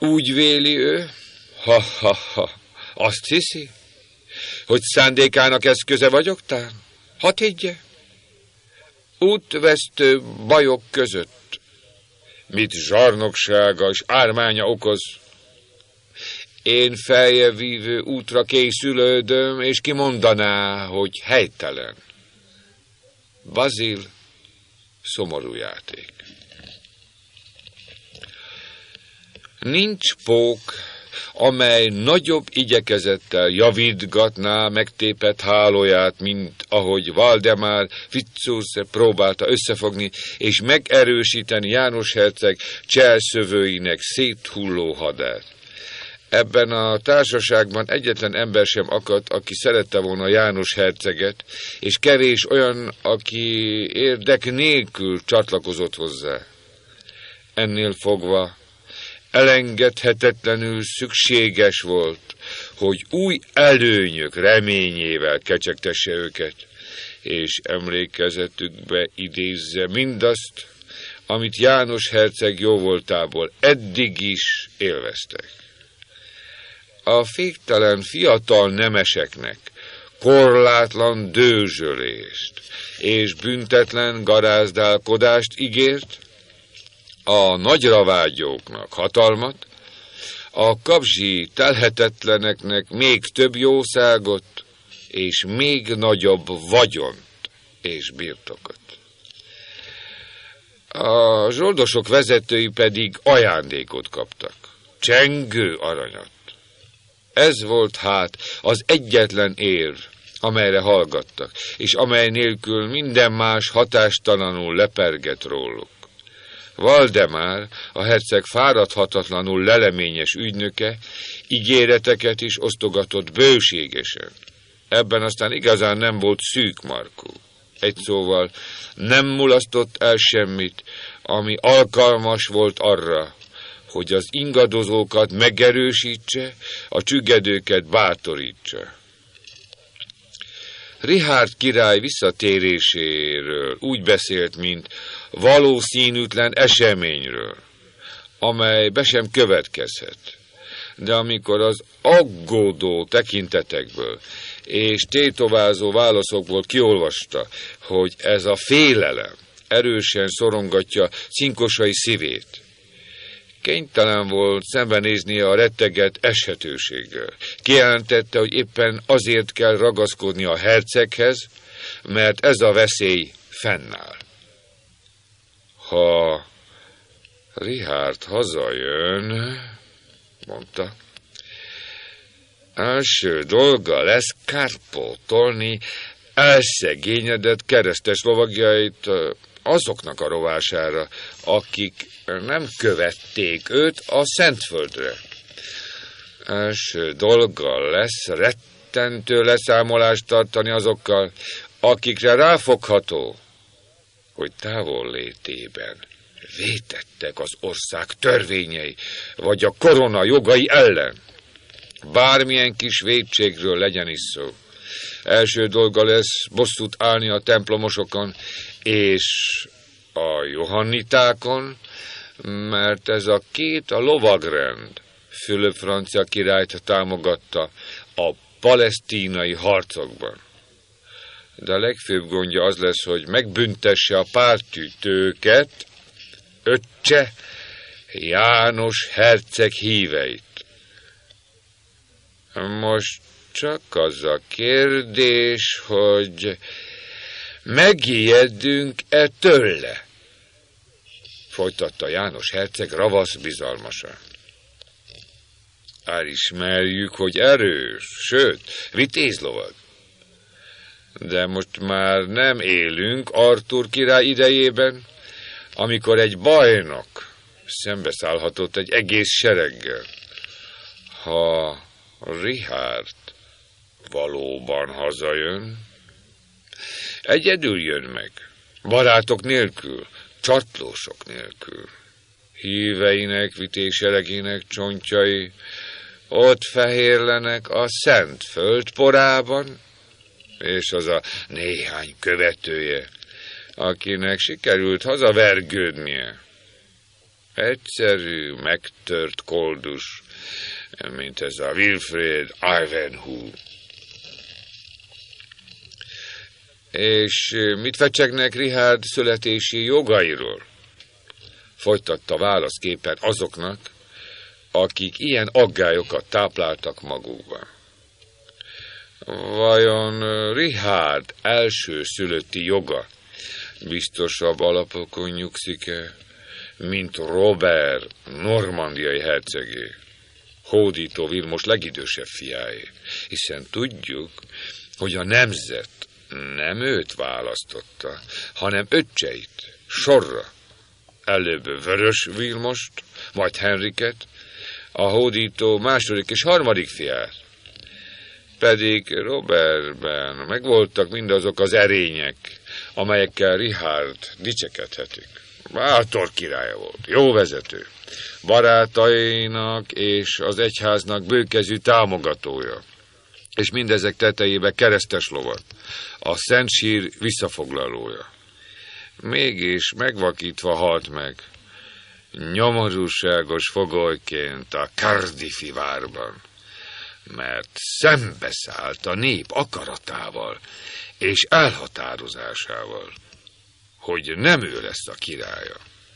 Úgy véli ő, azt hiszi, hogy szándékának eszköze vagyok tán? Hadd higgye. Útvesztő bajok között, mit zsarnoksága és ármánya okoz, én feljevívő útra készülődöm, és kimondaná, hogy helytelen. Bazil, szomorú játék. Nincs pók, amely nagyobb igyekezettel javítgatná megtépett hálóját, mint ahogy Valdemár Fitzurse próbálta összefogni és megerősíteni János herceg cselszövőinek széthulló hadát. Ebben a társaságban egyetlen ember sem akadt, aki szerette volna János herceget, és kevés olyan, aki érdek nélkül csatlakozott hozzá. Ennél fogva elengedhetetlenül szükséges volt, hogy új előnyök reményével kecsegtesse őket, és emlékezetükbe idézze mindazt, amit János herceg jóvoltából eddig is élveztek. A féktelen fiatal nemeseknek korlátlan dőzsölést és büntetlen garázdálkodást ígért, a nagyra vágyóknak hatalmat, a kapzsi telhetetleneknek még több jószágot és még nagyobb vagyont és birtokot. A zsoldosok vezetői pedig ajándékot kaptak, csengő aranyat. Ez volt hát az egyetlen érv, amelyre hallgattak, és amely nélkül minden más hatástalanul lepergett róluk. Valdemár, a herceg fáradhatatlanul leleményes ügynöke, ígéreteket is osztogatott bőségesen. Ebben aztán igazán nem volt szűk markú. Egy szóval nem mulasztott el semmit, ami alkalmas volt arra, hogy az ingadozókat megerősítse, a csüggedőket bátorítsa. Richárd király visszatéréséről úgy beszélt, mint valószínűtlen eseményről, amely be sem következhet. De amikor az aggódó tekintetekből és tétovázó válaszokból kiolvasta, hogy ez a félelem erősen szorongatja cinkosai szívét, kénytelen volt szembenéznie a retteget eshetőséggel. Kijelentette, hogy éppen azért kell ragaszkodni a herceghez, mert ez a veszély fennáll. Ha Richárd hazajön, mondta, első dolga lesz kárpótolni elszegényedett keresztes lovagjait azoknak a rovására, akik nem követték őt a Szentföldre. Első dolga lesz rettentő leszámolást tartani azokkal, akikre ráfogható, hogy távol létében vétettek az ország törvényei, vagy a korona jogai ellen. Bármilyen kis vétségről legyen is szó. Első dolga lesz bosszút állni a templomosokon és a johannitákon, mert ez a két a lovagrend Fülöp francia királyt támogatta a palesztínai harcokban. De a legfőbb gondja az lesz, hogy megbüntesse a pártütőket, öccse János herceg híveit. Most csak az a kérdés, hogy megijedünk-e tőle? Folytatta János herceg ravasz bizalmasan. Elismerjük, hogy erős, sőt, vitéz lovag. De most már nem élünk Artúr király idejében, amikor egy bajnok szembeszállhatott egy egész sereggel. Ha Richárd valóban hazajön, egyedül jön meg, barátok nélkül, csatlósok nélkül. Híveinek, vitéz seregének csontjai ott fehérlenek a Szentföld porában, és az a néhány követője, akinek sikerült hazavergődnie, Egyszerű, megtört koldus, mint ez a Wilfred Ivanhoe. És mit fecsegnek Richard születési jogairól? Folytatta válaszképpen azoknak, akik ilyen aggályokat tápláltak magukban. Vajon Richard első szülötti joga biztosabb alapokon nyugszik-e, mint Robert normandiai hercegé, hódító Vilmos legidősebb fiáé, hiszen tudjuk, hogy a nemzet nem őt választotta, hanem öccseit, sorra. Előbb Vörös Vilmost, majd Henriket, a hódító második és harmadik fiát. Pedig Robertben megvoltak mindazok az erények, amelyekkel Richard dicsekedhetik. Bátor királya volt, jó vezető, barátainak és az egyháznak bőkezű támogatója, és mindezek tetejébe keresztes lovat, a Szent Sír visszafoglalója. Mégis megvakítva halt meg, nyomorúságos fogolyként a Cardiffi várban, mert szembeszállt a nép akaratával és elhatározásával, hogy nem ő lesz a királya.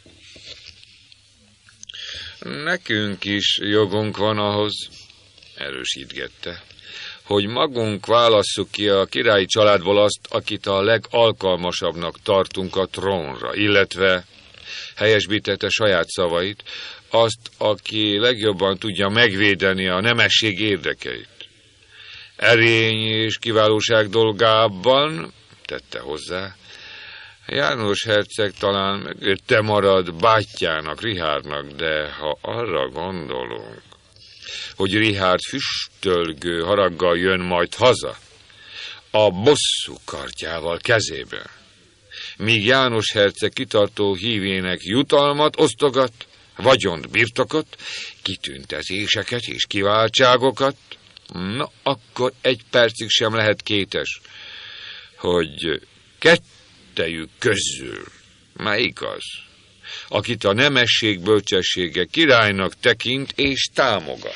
Nekünk is jogunk van ahhoz, erősítgette, hogy magunk válasszuk ki a királyi családból azt, akit a legalkalmasabbnak tartunk a trónra, illetve, helyesbítette saját szavait, azt, aki legjobban tudja megvédeni a nemesség érdekeit. Erény és kiválóság dolgában, tette hozzá, János herceg talán mögötte marad bátyjának, Richardnak, de ha arra gondolunk, hogy Richard füstölgő haraggal jön majd haza, a bosszú kardjával kezében, míg János herceg kitartó hívének jutalmat osztogat, vagyont, birtokot, kitüntetéseket és kiváltságokat, na akkor egy percig sem lehet kétes, hogy kettejük közül melyik az, akit a nemesség bölcsessége királynak tekint és támogat.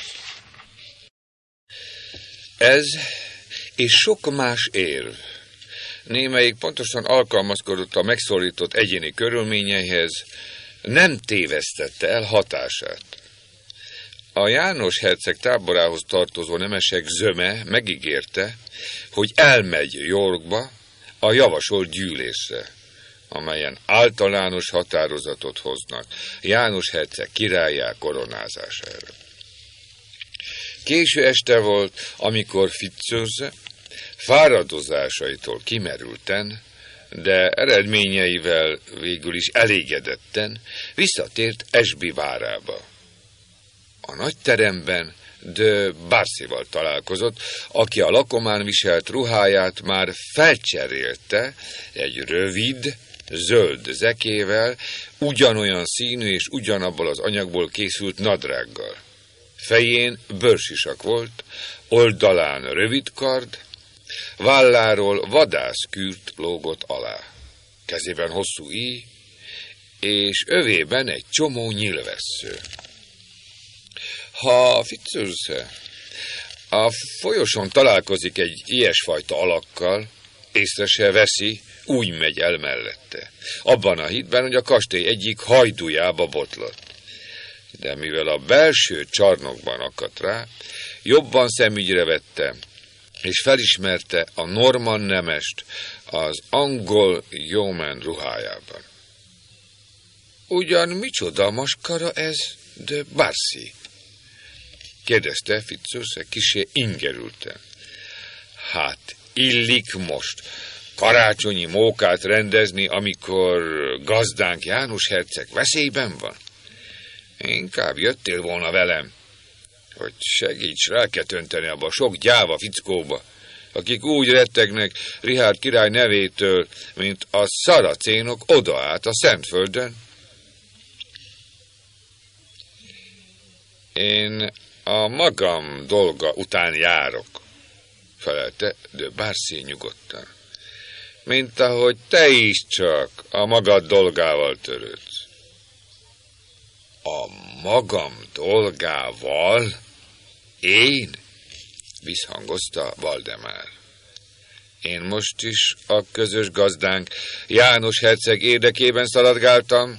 Ez és sok más érv, némelyik pontosan alkalmazkodott a megszólított egyéni körülményeihez, nem tévesztette el hatását. A János herceg táborához tartozó nemesek zöme megígérte, hogy elmegy Yorkba a javasolt gyűlésre, amelyen általános határozatot hoznak János herceg királlyá koronázására. Késő este volt, amikor Fitzurse fáradozásaitól kimerülten, de eredményeivel végül is elégedetten visszatért Ashby várába. A nagy teremben de Barcyval találkozott, aki a lakomán viselt ruháját már felcserélte egy rövid, zöld zekével, ugyanolyan színű és ugyanabból az anyagból készült nadrággal. Fején bőrsisak volt, oldalán rövid kard, válláról vadászkürt lógott alá. Kezében hosszú íj, és övében egy csomó nyilvessző. Ha Fitzurse a folyosón találkozik egy ilyesfajta alakkal, észre se veszi, úgy megy el mellette. Abban a hitben, hogy a kastély egyik hajdujába botlott. De mivel a belső csarnokban akadt rá, jobban szemügyre vette, és felismerte a norman nemest az angol yeoman ruhájában. Ugyan micsoda maskara ez, de Barcy? Kérdezte Fitzurse kissé ingerülten. Hát illik most karácsonyi mókát rendezni, amikor gazdánk János herceg veszélyben van? Inkább jöttél volna velem, hogy segíts lelket önteni abba a sok gyáva fickóba, akik úgy rettegnek Richard király nevétől, mint a szaracénok oda át a Szentföldön. Én a magam dolga után járok, felelte de Barcy nyugodtan, mint ahogy te is csak a magad dolgával törődsz. magam dolgával? Én? Visszhangozta Valdemár. Én most is a közös gazdánk János herceg érdekében szaladgáltam?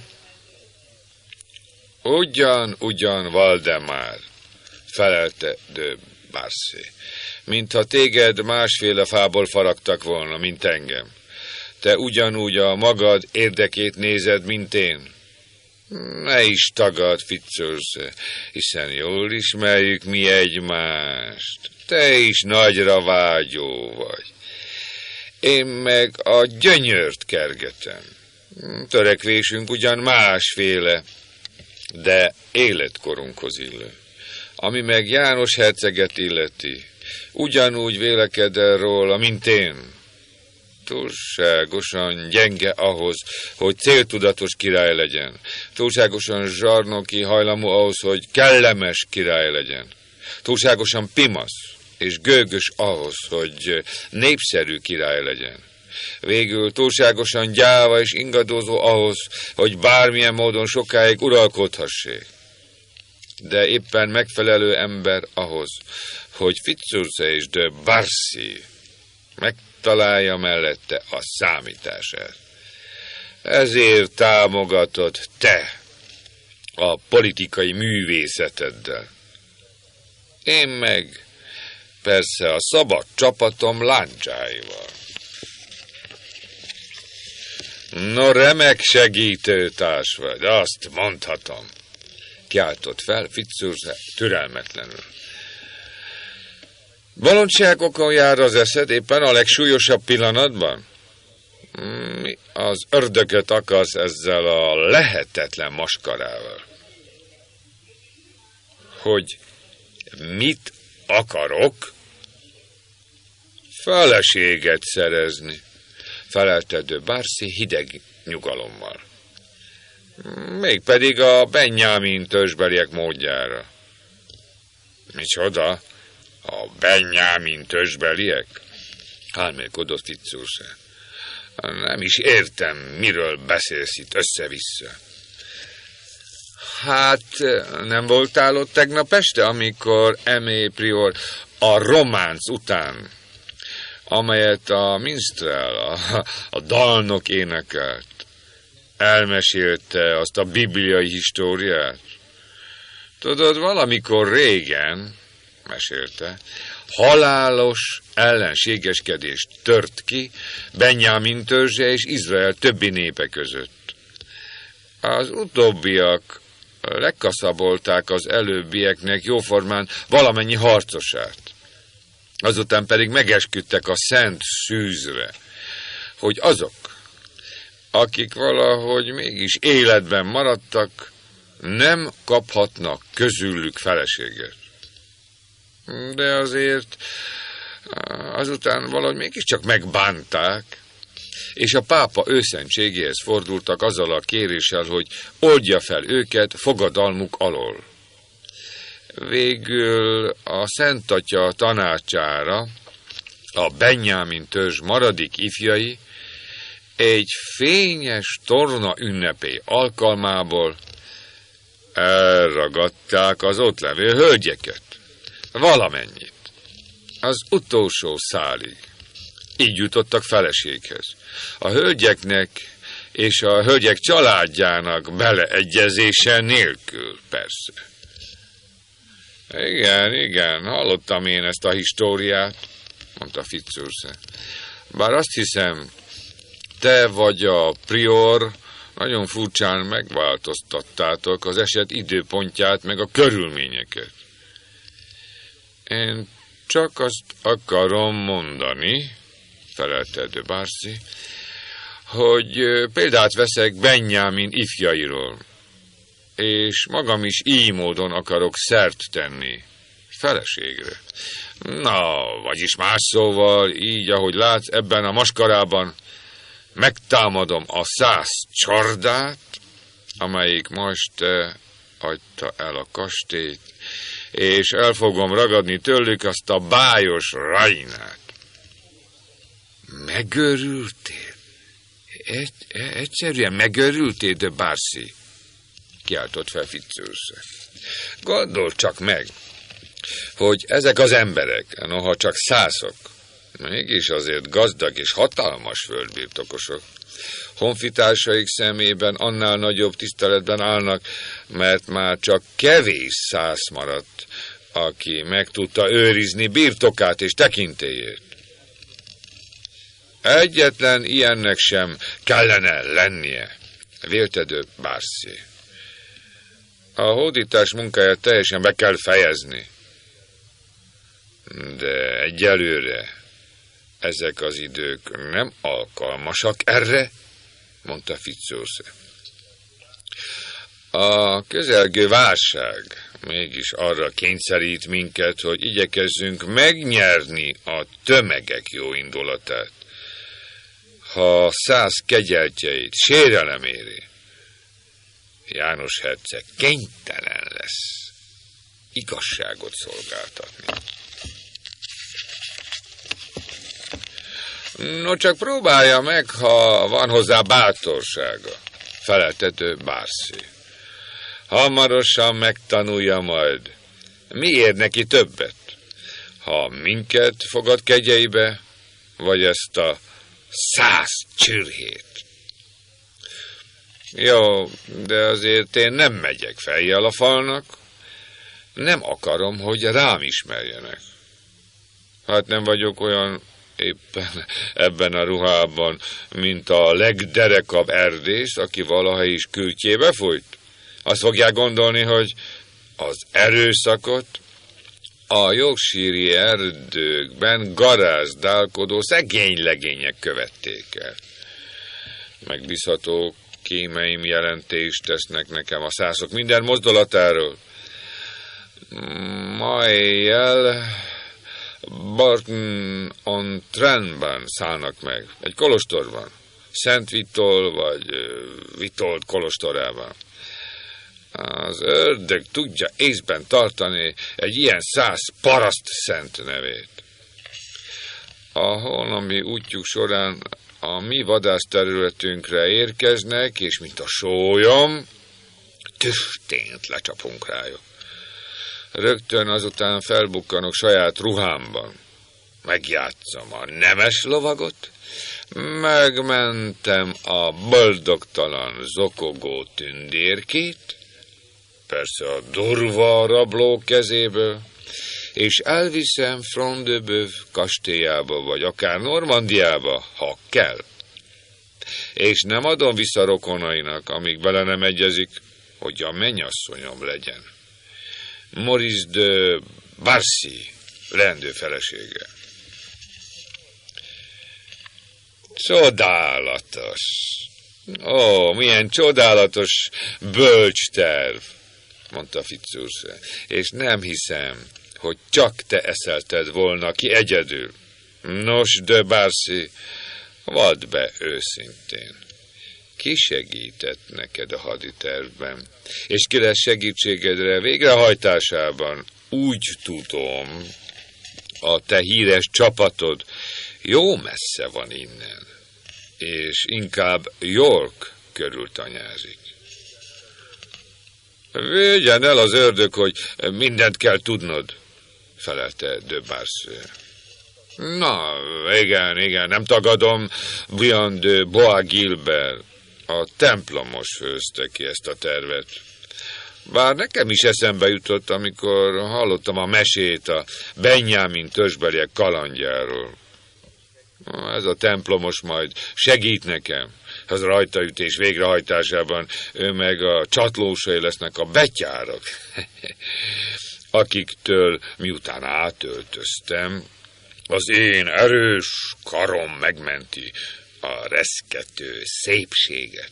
Ugyan, Valdemár, felelte de Barcy, mintha téged másféle fából faragtak volna, mint engem. Te ugyanúgy a magad érdekét nézed, mint én. Ne is tagad, Fitzurse, hiszen jól ismerjük mi egymást. Te is nagyra vágyó vagy. Én meg a gyönyört kergetem. Törekvésünk ugyan másféle, de életkorunkhoz illő. Ami meg János herceget illeti, ugyanúgy véleked el róla, mint én. Túlságosan gyenge ahhoz, hogy céltudatos király legyen. Túlságosan zsarnoki hajlamú ahhoz, hogy kellemes király legyen. Túlságosan pimasz és gőgös ahhoz, hogy népszerű király legyen. Végül túlságosan gyáva és ingadozó ahhoz, hogy bármilyen módon sokáig uralkodhassék. De éppen megfelelő ember ahhoz, hogy Fitzurse és de Barcy megtalálja mellette a számítását. Ezért támogatod te a politikai művészeteddel. Én meg persze a szabad csapatom láncsáival. No, remek segítőtárs vagy, azt mondhatom, kiáltott fel Fitzurse türelmetlenül. Bolondságokon jár az eszed éppen a legsúlyosabb pillanatban? Mi az ördögöt akarsz ezzel a lehetetlen maskarával? Hogy mit akarok? Feleséget szerezni, felelte de Barcy hideg nyugalommal. Mégpedig a Benjamin törzsbeliek módjára. Micsoda? A Benjamin törzsbeliek? Álmélkodott Fitzurse. Nem is értem, miről beszélsz itt össze-vissza. Hát, nem voltál ott tegnap este, amikor Aimé prior a románc után, amelyet a minstrel, a dalnok énekelt, elmesélte azt a bibliai históriát? Tudod, valamikor régen, mesélte, halálos ellenségeskedés tört ki Benjamin törzse és Izrael többi népe között. Az utóbbiak legkaszabolták az előbbieknek jóformán valamennyi harcosát. Azután pedig megesküdtek a szent szűzre, hogy azok, akik valahogy mégis életben maradtak, nem kaphatnak közülük feleséget. De azért azután valahogy mégiscsak megbánták, és a pápa őszentségéhez fordultak azzal a kéréssel, hogy oldja fel őket fogadalmuk alól. Végül a Szent Atya tanácsára a Benjamin törzs maradék ifjai egy fényes torna ünnepé alkalmából elragadták az ott levő hölgyeket. Valamennyit. Az utolsó szálig. Így jutottak feleséghez. A hölgyeknek és a hölgyek családjának beleegyezése nélkül, persze. Igen, hallottam én ezt a históriát, mondta Fitzurse. Bár azt hiszem, te vagy a prior nagyon furcsán megváltoztattátok az eset időpontját, meg a körülményeket. Én csak azt akarom mondani, felelte de Barcy, hogy példát veszek Benjamin ifjairól, és magam is így módon akarok szert tenni feleségre. Na, vagyis más szóval, így, ahogy látsz ebben a maskarában, megtámadom a 100 csordát, amelyik most hagyta el a kastélyt, és el fogom ragadni tőlük azt a bájos Rainát. Megőrültél? Egyszerűen megőrültél, de Barcy? kiáltott fel Fitzurse. Gondold csak meg, hogy ezek az emberek, noha csak szászok, mégis azért gazdag és hatalmas földbirtokosok, honfitársaik szemében annál nagyobb tiszteletben állnak, mert már csak kevés szász maradt, aki meg tudta őrizni birtokát és tekintélyét. Egyetlen ilyennek sem kellene lennie, vélte de Barcy. A hódítás munkáját teljesen be kell fejezni. De egyelőre ezek az idők nem alkalmasak erre, mondta Fitzurse. A közelgő válság mégis arra kényszerít minket, hogy igyekezzünk megnyerni a tömegek jó indulatát. Ha 100 kegyeltjeit sérelem éri, János herceg kénytelen lesz igazságot szolgáltatni. No, csak próbálja meg, ha van hozzá bátorsága, felelte de Barcy. Hamarosan megtanulja majd, mi ér neki többet, ha minket fogad kegyeibe, vagy ezt a 100 csürhét. Jó, de azért én nem megyek fejjel a falnak, nem akarom, hogy rám ismerjenek. Hát nem vagyok olyan éppen ebben a ruhában, mint a legderekabb erdész, aki valaha is kürtjébe fújt. Azt fogják gondolni, hogy az erőszakot a Yorkshire-i erdőkben garázdálkodó szegény legények követték el. Megbízható kémeim jelentést tesznek nekem a szászok minden mozdulatáról. Ma éjjel Burton-on-Trentben szállnak meg, egy kolostorban, Szent Vitol vagy Vitold kolostorában. Az ördög tudja észben tartani egy ilyen 100 paraszt szent nevét. A holnapi útjuk során a mi vadászterületünkre érkeznek, és mint a sólyom, tüstént lecsapunk rájuk. Rögtön azután felbukkanok saját ruhámban. Megjátszom a nemes lovagot, megmentem a boldogtalan zokogó tündérkét, persze a durva rabló kezéből, és elviszem Front-de-Bœuf kastélyába, vagy akár Normandiába, ha kell. És nem adom vissza rokonainak, amíg bele nem egyezik, hogy a mennyasszonyom legyen. Maurice de Barcy leendő felesége. Csodálatos! Ó, milyen csodálatos bölcs terv, mondta Fitzurse, és nem hiszem, hogy csak te eszelted volna ki egyedül. Nos, de Barcy, vadd be őszintén. Ki segített neked a haditervben, és ki lesz segítségedre végrehajtásában? Úgy tudom, a te híres csapatod jó messze van innen, és inkább York körül tanyázik. Vigyen el az ördög, hogy mindent kell tudnod, felelte de Barcy. Na, igen, nem tagadom, Brian de Bois-Guilbert, a templomos főzte ki ezt a tervet. Bár nekem is eszembe jutott, amikor hallottam a mesét a Benjamin törzsbeliek kalandjáról. Ez a templomos majd segít nekem. Az rajtaütés végrehajtásában ő meg a csatlósai lesznek a betyárok, akiktől miután átöltöztem, az én erős karom megmenti a reszkető szépséget.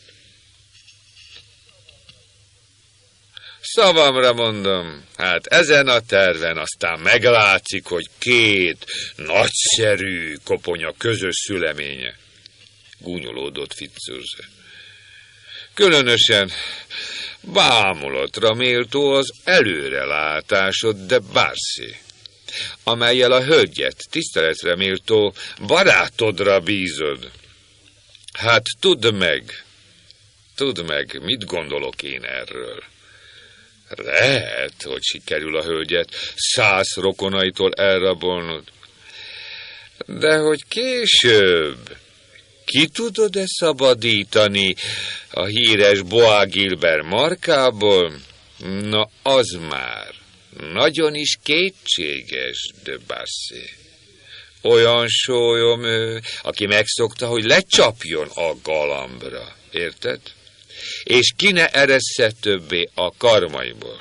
Szavamra mondom, hát ezen a terven aztán meglátszik, hogy 2 nagyszerű koponya közös szüleménye, gúnyolódott Fitzurse. Különösen bámulatra méltó az előrelátásod, de Barcy, amellyel a hölgyet tiszteletre méltó barátodra bízod. Hát tudd meg, tudd meg, mit gondolok én erről. Lehet, hogy sikerül a hölgyet 100 rokonaitól elrabolnod. De hogy később ki tudod-e szabadítani a híres Bois Guilbert markából? Na, az már nagyon is kétséges, de Barcy. Olyan sólyom ő, aki megszokta, hogy lecsapjon a galambra, érted? És ki ne eressze többé a karmaiból.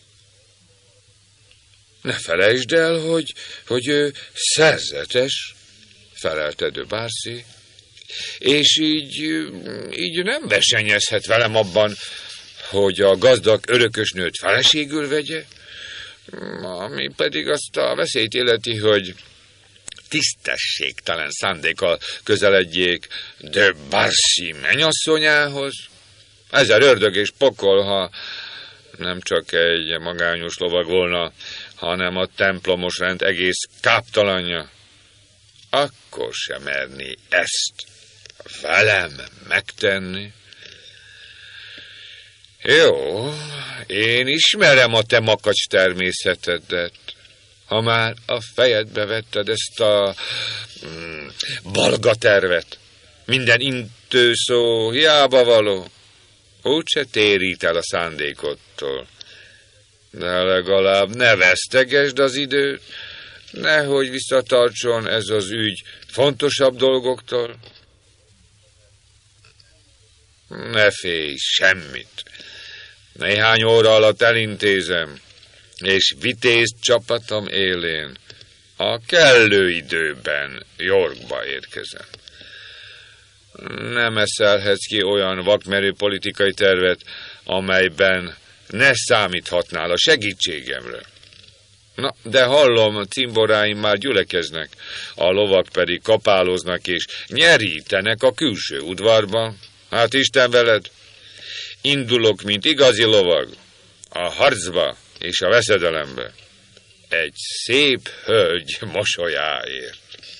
Ne felejtsd el, hogy ő szerzetes, felelte de Barcy, és így nem versenyezhet velem abban, hogy a gazdag örökösnőt feleségül vegye, ami pedig azt a veszélyt illeti, hogy tisztességtelen szándékkal közeledjék de Barcy mennyasszonyához. Ezer ördög és pokol, ha nem csak egy magányos lovag volna, hanem a templomos rend egész káptalanja. Akkor sem merni ezt velem megtenni. Jó, én ismerem a te makacs természetedet. Ha már a fejedbe vetted ezt a balga tervet, minden intő szó hiába való, úgyse térít el a szándékodtól. De legalább ne vesztegesd az időt, nehogy visszatartson ez az ügy fontosabb dolgoktól. Ne félj semmit. Néhány óra alatt elintézem, és vitéz csapatom élén a kellő időben Yorkba érkezem. Nem eszelhetsz ki olyan vakmerő politikai tervet, amelyben ne számíthatnál a segítségemre. Na, de hallom, a cimboráim már gyülekeznek, a lovak pedig kapáloznak és nyerítenek a külső udvarban. Hát Isten veled, indulok, mint igazi lovag, a harcba és a veszedelembe, egy szép hölgy mosolyáért.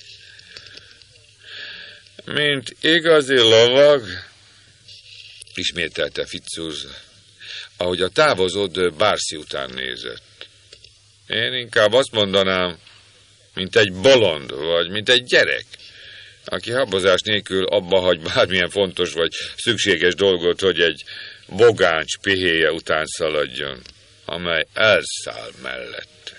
Mint igazi lovag, ismételte Fitzurse, ahogy a távozó de Barcy után nézett. Én inkább azt mondanám, mint egy bolond, vagy mint egy gyerek, aki habozás nélkül abba hagy bármilyen fontos vagy szükséges dolgot, hogy egy bogáncs pihéje után szaladjon, amely elszáll mellett.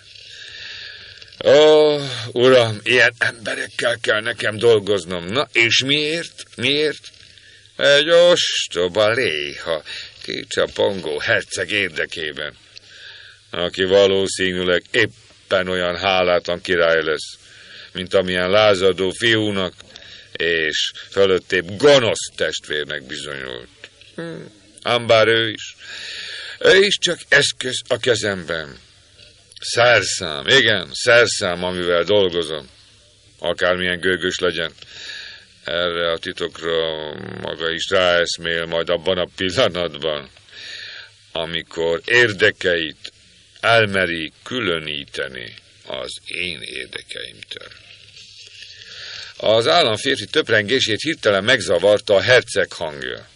Ó, uram, ilyen emberekkel kell nekem dolgoznom. Na, és miért? Miért? Egy ostoba léha, kicsapongó herceg érdekében, aki valószínűleg éppen olyan hálátlan király lesz, mint amilyen lázadó fiúnak, és fölöttébb gonosz testvérnek bizonyult. Ám bár ő is csak eszköz a kezemben. Szerszám, igen, szerszám, amivel dolgozom, akármilyen gőgös legyen. Erre a titokra maga is ráeszmél majd abban a pillanatban, amikor érdekeit elmeri különíteni az én érdekeimtől. Az államférfi töprengését hirtelen megzavarta a herceg hangja.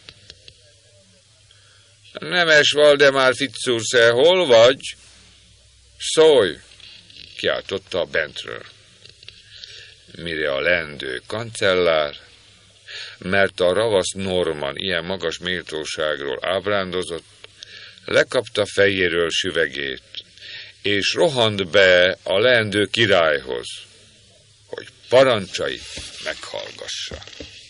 Nemes Valdemar Fitzurse, hol vagy? Szólj! Kiáltotta bentről. Mire a leendő kancellár, mert a ravasz Norman ilyen magas méltóságról ábrándozott, lekapta fejéről süvegét, és rohant be a leendő királyhoz, hogy parancsait meghallgassa.